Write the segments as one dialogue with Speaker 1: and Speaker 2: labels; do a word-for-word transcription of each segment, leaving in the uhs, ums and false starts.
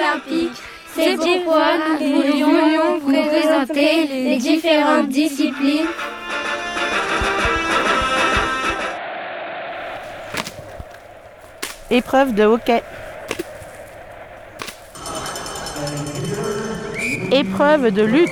Speaker 1: olympiques. C'est pourquoi nous voulions vous présenter les différentes disciplines.
Speaker 2: Épreuve de hockey. Épreuve de lutte.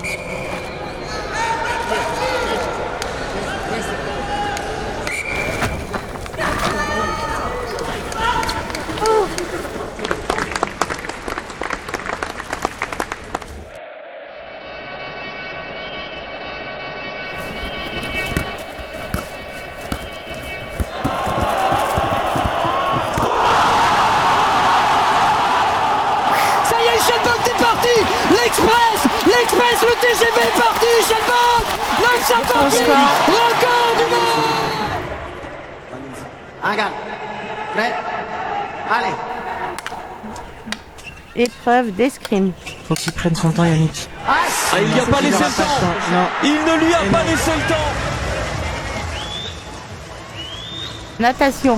Speaker 3: L'Express, l'Express, le T G V est parti, Shelbock, neuf cent quarante, record du monde.
Speaker 4: Regarde, prêt, allez.
Speaker 2: Épreuve d'escrime.
Speaker 5: Faut qu'il prenne son temps, Yannick.
Speaker 3: Ah, il n'y a pas laissé le temps.
Speaker 5: Non.
Speaker 3: Il ne lui a pas laissé le temps.
Speaker 2: Natation.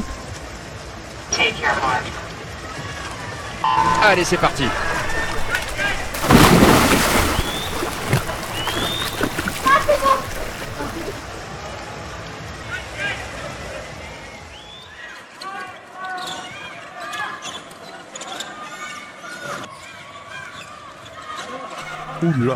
Speaker 6: Allez, c'est parti.
Speaker 7: Oula.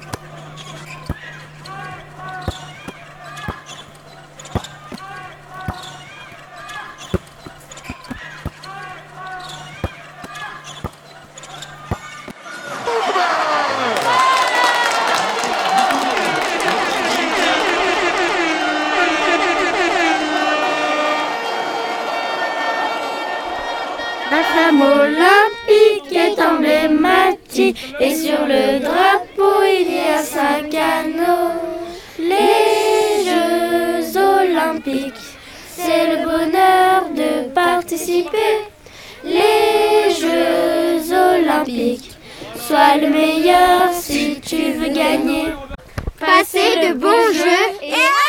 Speaker 1: La flamme olympique est emblématique et sur le drapeau il y a cinq anneaux. Les Jeux olympiques, c'est le bonheur de participer. Les Jeux olympiques, sois le meilleur si tu veux gagner. Passez de bons jeux et